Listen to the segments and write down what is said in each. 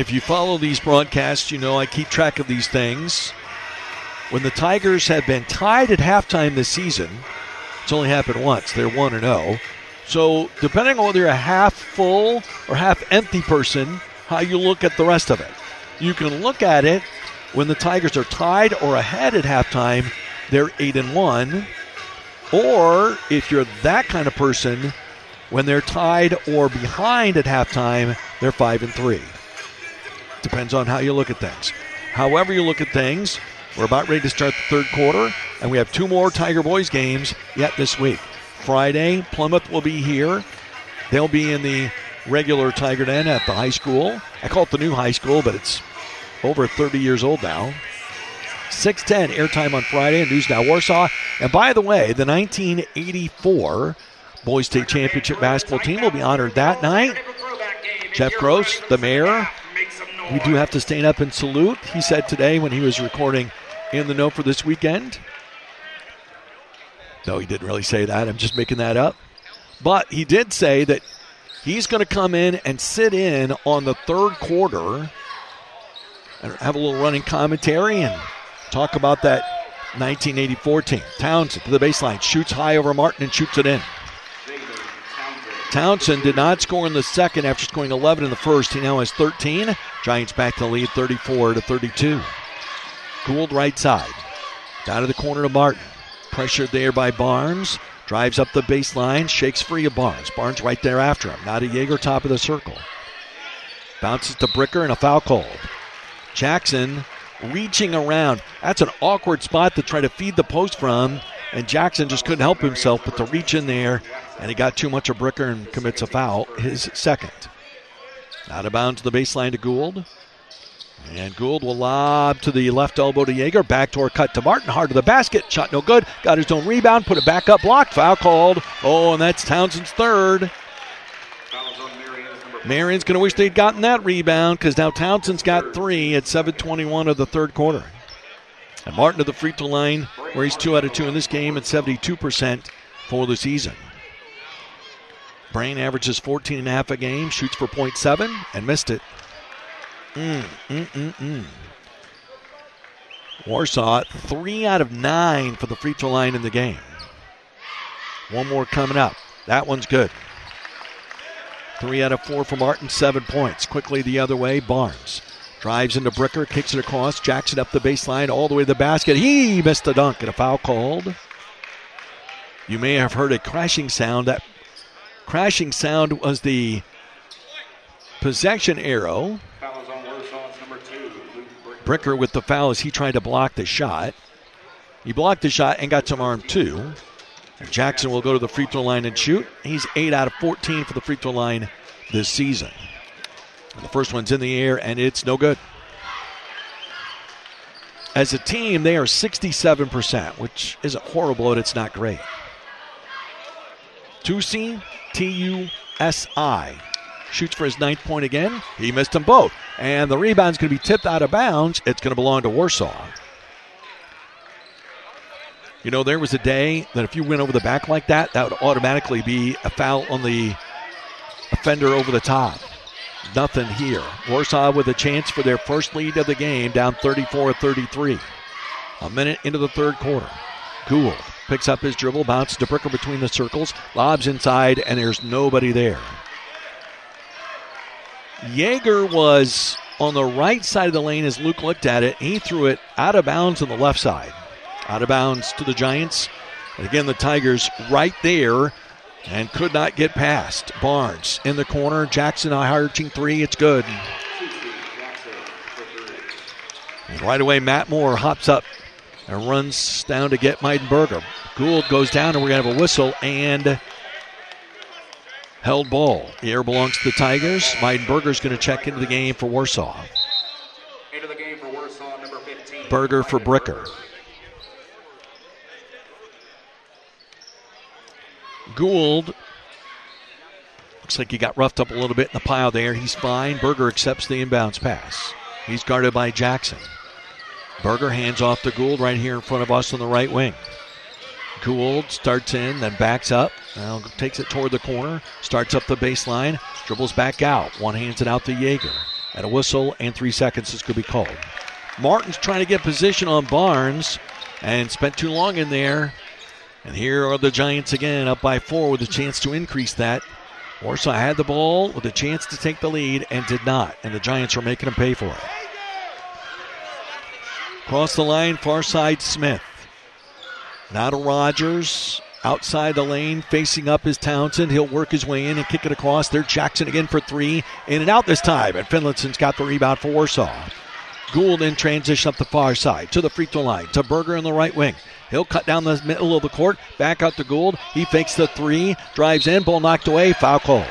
If you follow these broadcasts, you know I keep track of these things. When the Tigers have been tied at halftime this season, it's only happened once. They're 1-0. So depending on whether you're a half full or half empty person, how you look at the rest of it. You can look at it when the Tigers are tied or ahead at halftime, they're 8-1. Or if you're that kind of person, when they're tied or behind at halftime, they're 5-3. Depends on how you look at things. However you look at things, we're about ready to start the third quarter, and we have 2 more Tiger Boys games yet this week. Friday, Plymouth will be here. They'll be in the regular Tiger Den at the high school. I call it the new high school, but it's over 30 years old now. 6:10 airtime on Friday in News Now Warsaw. And by the way, the 1984 Boys State Championship basketball team will be honored that night. Jeff Gross, the mayor, we do have to stand up and salute, he said today when he was recording In the Know for this weekend. No, he didn't really say that. I'm just making that up. But he did say that he's going to come in and sit in on the third quarter and have a little running commentary and talk about that 1984 team. Townsend to the baseline, shoots high over Martin and shoots it in. Townsend did not score in the second after scoring 11 in the first. He now has 13. Giants back to the lead 34-32. Gould right side. Down to the corner to Martin. Pressured there by Barnes. Drives up the baseline. Shakes free of Barnes. Barnes right there after him. Now to Yeager, top of the circle. Bounces to Bricker and a foul called. Jackson reaching around. That's an awkward spot to try to feed the post from. And Jackson just couldn't help himself but to reach in there. And he got too much of Bricker and commits a foul, his second. Out of bounds to the baseline to Gould. And Gould will lob to the left elbow to Yeager. Backdoor cut to Martin. Hard to the basket. Shot no good. Got his own rebound. Put it back up. Blocked. Foul called. Oh, and that's Townsend's third. Marion's going to wish they'd gotten that rebound because now Townsend's got 3 at 7:21 of the third quarter. And Martin to the free throw line where he's 2 out of 2 in this game at 72% for the season. Brain averages 14.5 a game, shoots for .7 and missed it. Warsaw 3 out of 9 for the free throw line in the game. One more coming up. That one's good. 3 out of 4 for Martin, 7 points. Quickly the other way, Barnes drives into Bricker, kicks it across. Jackson up the baseline all the way to the basket. He missed the dunk and a foul called. You may have heard a crashing sound. That crashing sound was the possession arrow. Bricker with the foul as he tried to block the shot. He blocked the shot and got some arm too. And Jackson will go to the free throw line and shoot. He's 8 out of 14 for the free throw line this season. And the first one's in the air and it's no good. As a team, they are 67%, which isn't horrible, but it's not great. Tusi, T-U-S-I. Shoots for his 9th point again. He missed them both. And the rebound's going to be tipped out of bounds. It's going to belong to Warsaw. You know, there was a day that if you went over the back like that, that would automatically be a foul on the offender over the top. Nothing here. Warsaw with a chance for their first lead of the game, down 34-33. A minute into the third quarter. Gould picks up his dribble, bounces to Bricker between the circles, lobs inside, and there's nobody there. Yeager was on the right side of the lane as Luke looked at it. He threw it out of bounds on the left side. Out of bounds to the Giants. And again, the Tigers right there and could not get past. Barnes in the corner. Jackson arching 3. It's good. And right away, Matt Moore hops up and runs down to get Meidenberger. Gould goes down, and we're going to have a whistle and held ball. The air belongs to the Tigers. Meidenberger's going to check into the game for Warsaw. Into the game for Warsaw, number 15. Berger for Bricker. Gould looks like he got roughed up a little bit in the pile there. He's fine. Berger accepts the inbounds pass. He's guarded by Jackson. Berger hands off to Gould right here in front of us on the right wing. Gould starts in, then backs up. Now takes it toward the corner. Starts up the baseline. Dribbles back out. One hands it out to Yeager. And a whistle and 3 seconds is going to be called. Martin's trying to get position on Barnes and spent too long in there. And here are the Giants again, up by 4 with a chance to increase that. Warsaw had the ball with a chance to take the lead and did not. And the Giants are making them pay for it. Across the line, far side, Smith. Now to Rogers. Outside the lane, facing up is Townsend. He'll work his way in and kick it across. There's Jackson again for 3. In and out this time. And Finlayson's got the rebound for Warsaw. Gould in transition up the far side to the free throw line. To Berger in the right wing. He'll cut down the middle of the court. Back out to Gould. He fakes the 3. Drives in. Ball knocked away. Foul call.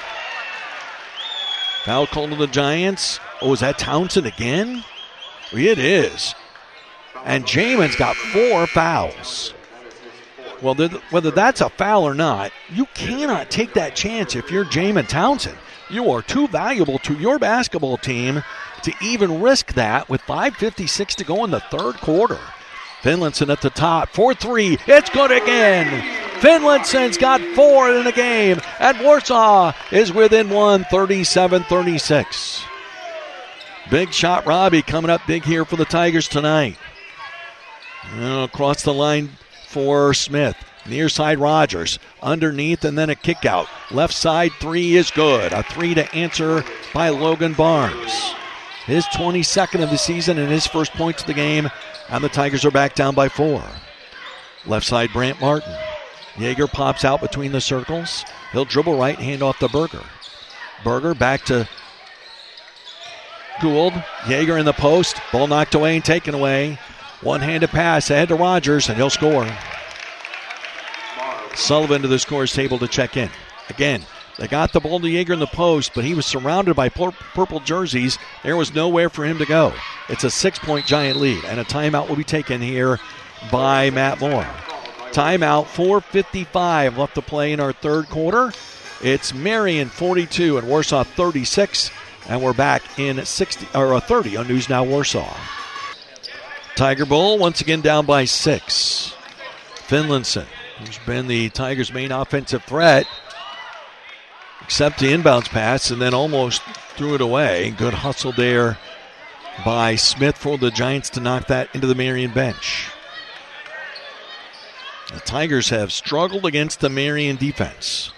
Foul call to the Giants. Oh, is that Townsend again? It is. And Jamin's got 4 fouls. Well, whether that's a foul or not, you cannot take that chance if you're Jamin Townsend. You are too valuable to your basketball team to even risk that with 5:56 to go in the third quarter. Finlayson at the top for 3. It's good again. Finlayson's got 4 in the game, and Warsaw is within 1, 37-36. Big shot Robbie coming up big here for the Tigers tonight. Across the line for Smith. Near side Rogers. Underneath and then a kick out. Left side 3 is good. A 3 to answer by Logan Barnes. His 22nd of the season and his first points of the game. And the Tigers are back down by 4. Left side Brant Martin. Yeager pops out between the circles. He'll dribble right, hand off to Berger. Berger back to Gould. Yeager in the post. Ball knocked away and taken away. One-handed pass ahead to Rogers, and he'll score. Sullivan to the scorer's table to check in. Again, they got the ball to Yeager in the post, but he was surrounded by purple jerseys. There was nowhere for him to go. It's a 6-point Giant lead, and a timeout will be taken here by Matt Moore. Timeout, 4:55 left to play in our third quarter. It's Marion 42 and Warsaw 36, and we're back in 30 on News Now Warsaw. Tiger Bowl once again down by 6. Finlayson, who's been the Tigers' main offensive threat, except the inbounds pass and then almost threw it away. Good hustle there by Smith for the Giants to knock that into the Marion bench. The Tigers have struggled against the Marion defense.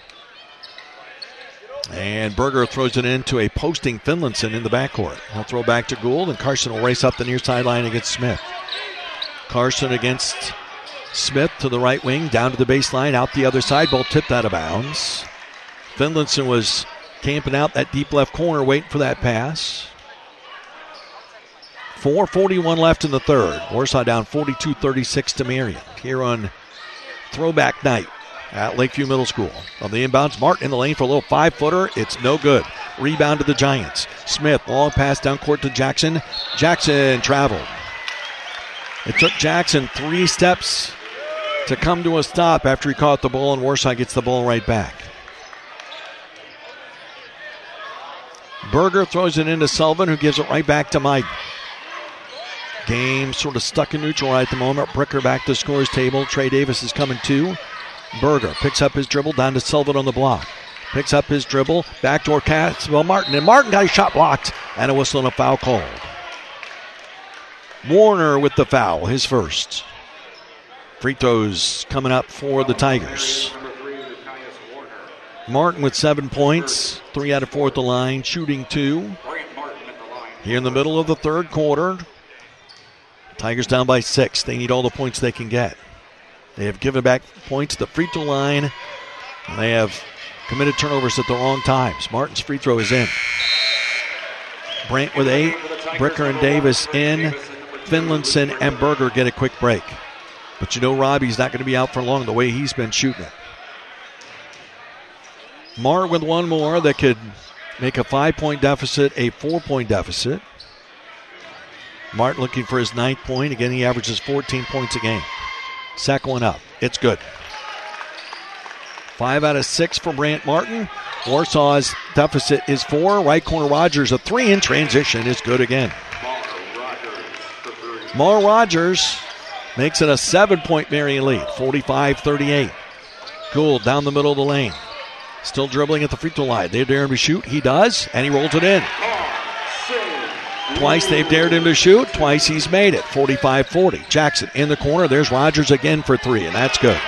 And Berger throws it into a posting Finlayson in the backcourt. He'll throw back to Gould, and Carson will race up the near sideline against Smith. Carson against Smith to the right wing, down to the baseline, out the other side. Ball tipped out of bounds. Finlayson was camping out that deep left corner, waiting for that pass. 4:41 left in the third. Warsaw down 42-36 to Marion here on Throwback Night at Lakeview Middle School. On the inbounds, Martin in the lane for a little 5-footer. It's no good. Rebound to the Giants. Smith, long pass down court to Jackson. Jackson traveled. It took Jackson 3 steps to come to a stop after he caught the ball, and Warsaw gets the ball right back. Berger throws it into Sullivan, who gives it right back to Mike. Game sort of stuck in neutral right at the moment. Bricker back to the scorer's table. Trey Davis is coming too. Berger picks up his dribble down to Sullivan on the block. Picks up his dribble. Backdoor pass. Well, Martin. And Martin got his shot blocked. And a whistle and a foul called. Warner with the foul. His first. Free throws coming up for the Tigers. Martin with 7 points. 3 out of 4 at the line. Shooting 2. Here in the middle of the third quarter. Tigers down by 6. They need all the points they can get. They have given back points at the free throw line. And they have committed turnovers at the wrong times. Martin's free throw is in. Brant with 8. Bricker and Davis in. Finlayson and Berger get a quick break. But you know Robbie's not going to be out for long the way he's been shooting it. Marr with one more that could make a 5-point deficit a 4-point deficit. Martin looking for his 9th point. Again, he averages 14 points a game. Second one up. It's good. 5 out of 6 for Brant Martin. Warsaw's deficit is 4. Right corner Rogers, a 3 in transition is good again. Mar Rogers makes it a 7-point Marion lead, 45-38. Gould down the middle of the lane. Still dribbling at the free throw line. They dare him to shoot. He does, and he rolls it in. Twice they've dared him to shoot. Twice he's made it. 45-40. Jackson in the corner. There's Rogers again for three, and that's good.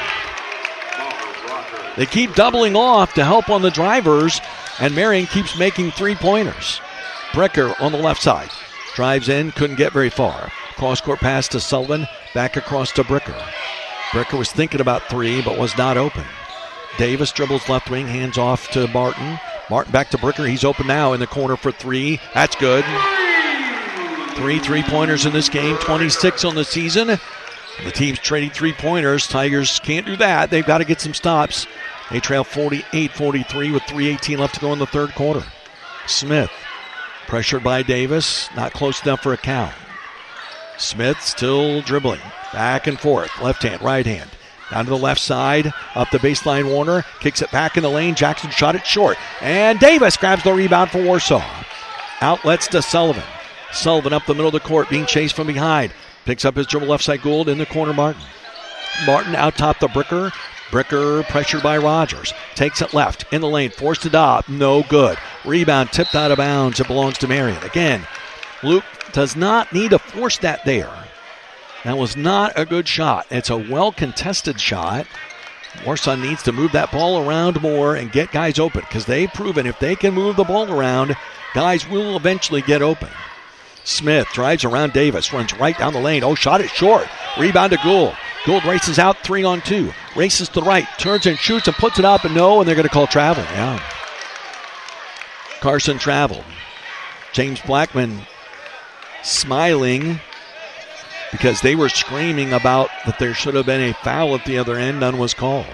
They keep doubling off to help on the drivers, and Marion keeps making three-pointers. Bricker on the left side. Drives in, couldn't get very far. Cross-court pass to Sullivan. Back across to Bricker. Bricker was thinking about three, but was not open. Davis dribbles left wing, hands off to Martin. Martin back to Bricker. He's open now in the corner for three. That's good. 3 3-pointers in this game, 26 on the season. The team's trading three-pointers. Tigers can't do that. They've got to get some stops. They trail 48-43 with 3:18 left to go in the third quarter. Smith, pressured by Davis, not close enough for a count. Smith still dribbling, back and forth, left hand, right hand. Down to the left side, up the baseline, Warner kicks it back in the lane. Jackson shot it short, and Davis grabs the rebound for Warsaw. Outlets to Sullivan. Sullivan up the middle of the court, being chased from behind. Picks up his dribble left side. Gould in the corner. Martin out top the Bricker. Bricker pressured by Rogers. Takes it left in the lane. Forced it up. No good. Rebound tipped out of bounds. It belongs to Marion. Again, Luke does not need to force that there. That was not a good shot. It's a well-contested shot. Warsaw needs to move that ball around more and get guys open, because they've proven if they can move the ball around, guys will eventually get open. Smith drives around Davis, runs right down the lane. Oh, shot it short. Rebound to Gould. Gould races out 3-on-2. Races to the right, turns and shoots and puts it up, and no, and they're going to call travel. Yeah. Carson traveled. James Blackman smiling because they were screaming about that there should have been a foul at the other end. None was called.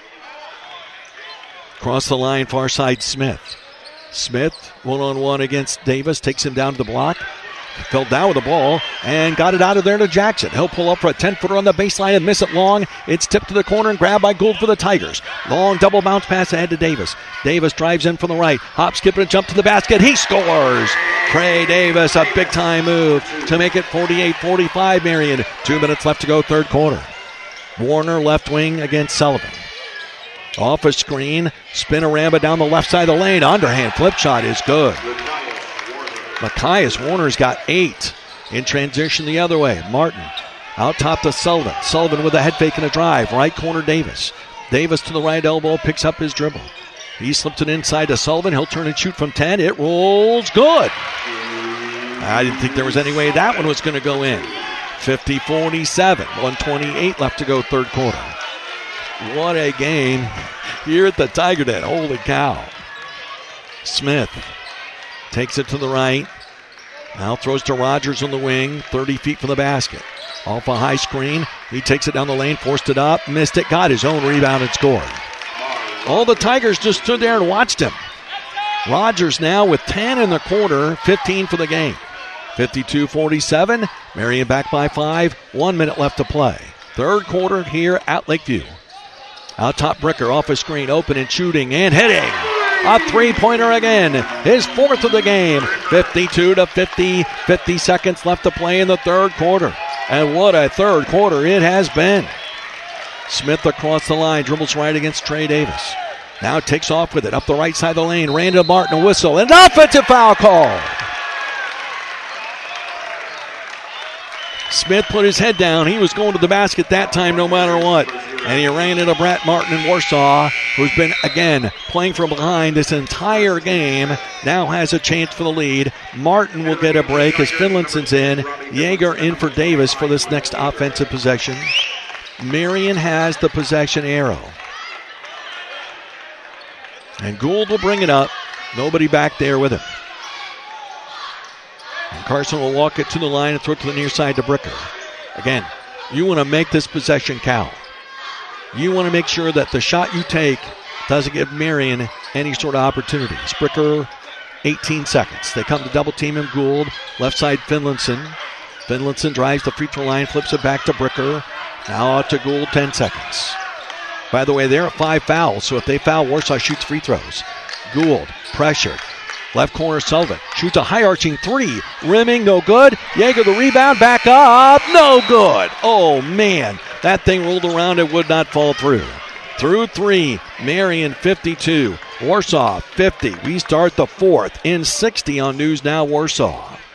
Across the line, far side, Smith. Smith, one-on-one against Davis, takes him down to the block. Fell down with the ball and got it out of there to Jackson. He'll pull up for a 10-footer on the baseline and miss it long. It's tipped to the corner and grabbed by Gould for the Tigers. Long double bounce pass ahead to Davis. Davis drives in from the right. Hop, skip, and jump to the basket. He scores! Trey Davis, a big-time move to make it 48-45 Marion. 2 minutes left to go, third quarter. Warner left wing against Sullivan. Off a screen, spin-a-ramba down the left side of the lane. Underhand flip shot is good. Machias Warner's got 8. In transition the other way. Martin out top to Sullivan. Sullivan with a head fake and a drive. Right corner Davis. Davis to the right elbow, picks up his dribble. He slipped it inside to Sullivan. He'll turn and shoot from 10. It rolls good. I didn't think there was any way that one was going to go in. 50-47. 1:28 left to go, third quarter. What a game here at the Tiger Den. Holy cow. Smith takes it to the right. Now throws to Rogers on the wing. 30 feet from the basket. Off a high screen. He takes it down the lane. Forced it up. Missed it. Got his own rebound and scored. All the Tigers just stood there and watched him. Rogers now with 10 in the quarter. 15 for the game. 52-47. Marion back by 5. 1 minute left to play. Third quarter here at Lakeview. Out top Bricker off a screen. Open and shooting and hitting. A three-pointer again. His fourth of the game. 52-50. 50 seconds left to play in the third quarter. And what a third quarter it has been. Smith across the line. Dribbles right against Trey Davis. Now takes off with it. Up the right side of the lane. Randall Martin a whistle. And an offensive foul call. Smith put his head down. He was going to the basket that time no matter what. And he ran into Brett Martin in Warsaw, who's been, again, playing from behind this entire game. Now has a chance for the lead. Martin will get a break as Finlanson's in. Yeager in for Davis for this next offensive possession. Marion has the possession arrow. And Gould will bring it up. Nobody back there with him. And Carson will walk it to the line and throw it to the near side to Bricker. Again, you want to make this possession count. You want to make sure that the shot you take doesn't give Marion any sort of opportunities. Bricker, 18 seconds. They come to double team him. Gould, left side Finlanson. Finlanson drives the free throw line, flips it back to Bricker. Now out to Gould, 10 seconds. By the way, they're at 5 fouls, so if they foul, Warsaw shoots free throws. Gould, pressured. Left corner, Sullivan shoots a high-arching three. Rimming, no good. Yeager the rebound, back up, no good. Oh, man. That thing rolled around and would not fall through. Through three, Marion 52. Warsaw 50. We start the fourth in 60 on News Now Warsaw.